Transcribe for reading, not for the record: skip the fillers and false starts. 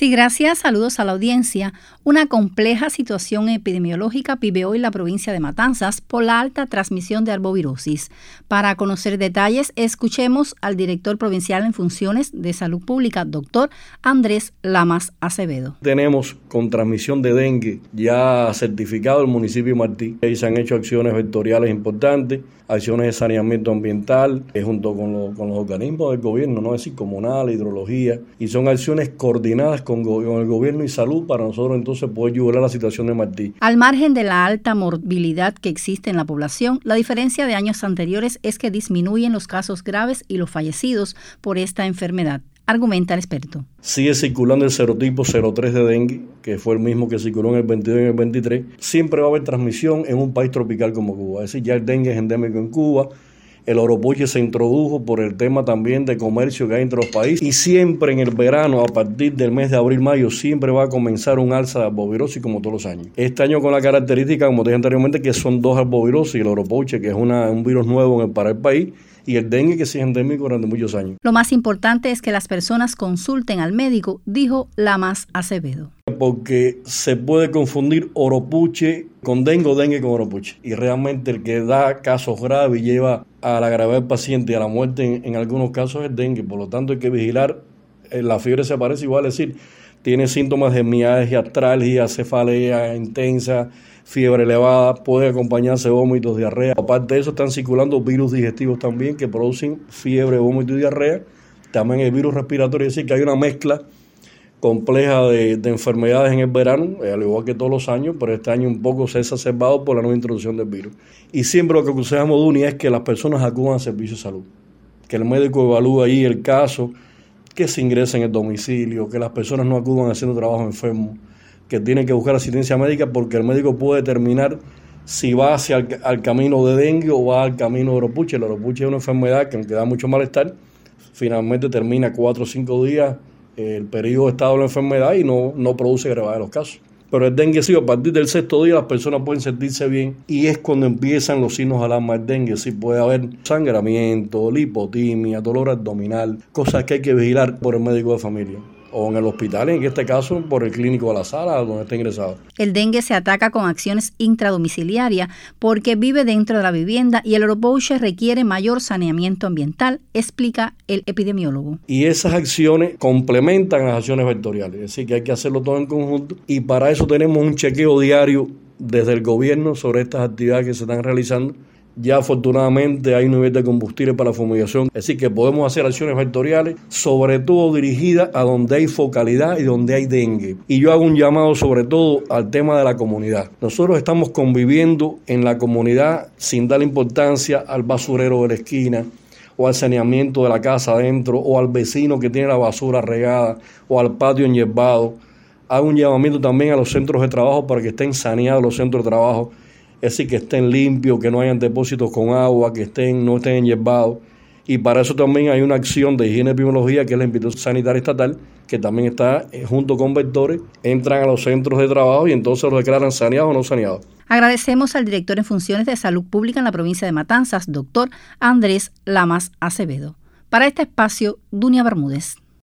Sí, gracias. Saludos a la audiencia. Una compleja situación epidemiológica vive hoy la provincia de Matanzas por la alta transmisión de arbovirosis. Para conocer detalles, escuchemos al director provincial en funciones de Salud Pública, doctor Andrés Lamas Acevedo. Tenemos con transmisión de dengue ya certificado el municipio de Martí. Ahí se han hecho acciones vectoriales importantes, acciones de saneamiento ambiental, junto con los organismos del gobierno, ¿no? Es decir, comunal, hidrología, y son acciones coordinadas con el gobierno y salud para nosotros entonces poder ayudar a la situación de Martí. Al margen de la alta morbilidad que existe en la población, la diferencia de años anteriores es que disminuyen los casos graves y los fallecidos por esta enfermedad, argumenta el experto. Sigue circulando el serotipo 03 de dengue, que fue el mismo que circuló en el 22 y en el 23. Siempre va a haber transmisión en un país tropical como Cuba, es decir, ya el dengue es endémico en Cuba. El oropuche se introdujo por el tema también de comercio que hay entre los países, y siempre en el verano, a partir del mes de abril-mayo, siempre va a comenzar un alza de arbovirosis como todos los años. Este año con la característica, como te dije anteriormente, que son dos arbovirosis, el oropuche, que es un virus nuevo para el país, y el dengue, que sí es endémico durante muchos años. Lo más importante es que las personas consulten al médico, dijo Lamas Acevedo. Porque se puede confundir oropuche con dengue o dengue con oropuche. Y realmente el que da casos graves y lleva a la gravedad del paciente y a la muerte en algunos casos es dengue. Por lo tanto hay que vigilar. La fiebre se aparece igual, es decir, tiene síntomas de mialgia, artralgia, cefalea intensa, fiebre elevada, puede acompañarse de vómitos, diarrea. Aparte de eso, están circulando virus digestivos también que producen fiebre, vómito y diarrea. También el virus respiratorio, es decir, que hay una mezcla compleja de enfermedades en el verano, al igual que todos los años, pero este año un poco se ha exacerbado por la nueva introducción del virus. Y siempre lo que aconsejamos, Duni, es que las personas acudan al servicio de salud, que el médico evalúe ahí el caso, que se ingrese en el domicilio, que las personas no acudan haciendo trabajo enfermo, que tienen que buscar asistencia médica, porque el médico puede determinar si va hacia al camino de dengue o va al camino de oropuche. El oropuche es una enfermedad que, aunque da mucho malestar, finalmente termina 4 o 5 días el periodo de estado de la enfermedad y no produce gravedad de los casos. Pero el dengue sí, a partir del 6º día las personas pueden sentirse bien, y es cuando empiezan los signos de alarma del dengue. Sí, puede haber sangramiento, lipotimia, dolor abdominal, cosas que hay que vigilar por el médico de familia, o en el hospital, en este caso por el clínico de la sala donde está ingresado. El dengue se ataca con acciones intradomiciliarias porque vive dentro de la vivienda y el oropuche requiere mayor saneamiento ambiental, explica el epidemiólogo. Y esas acciones complementan las acciones vectoriales, es decir, que hay que hacerlo todo en conjunto, y para eso tenemos un chequeo diario desde el gobierno sobre estas actividades que se están realizando. Ya afortunadamente hay un nivel de combustible para la fumigación, es decir, que podemos hacer acciones vectoriales, sobre todo dirigidas a donde hay focalidad y donde hay dengue. Y yo hago un llamado sobre todo al tema de la comunidad. Nosotros estamos conviviendo en la comunidad sin dar importancia al basurero de la esquina, o al saneamiento de la casa adentro, o al vecino que tiene la basura regada, o al patio enyerbado. Hago un llamamiento también a los centros de trabajo para que estén saneados los centros de trabajo, es decir, que estén limpios, que no hayan depósitos con agua, que no estén enyerbados. Y para eso también hay una acción de higiene y epidemiología, que es la Institución Sanitaria Estatal, que también está junto con vectores, entran a los centros de trabajo y entonces los declaran saneados o no saneados. Agradecemos al director en funciones de Salud Pública en la provincia de Matanzas, doctor Andrés Lamas Acevedo. Para este espacio, Dunia Bermúdez.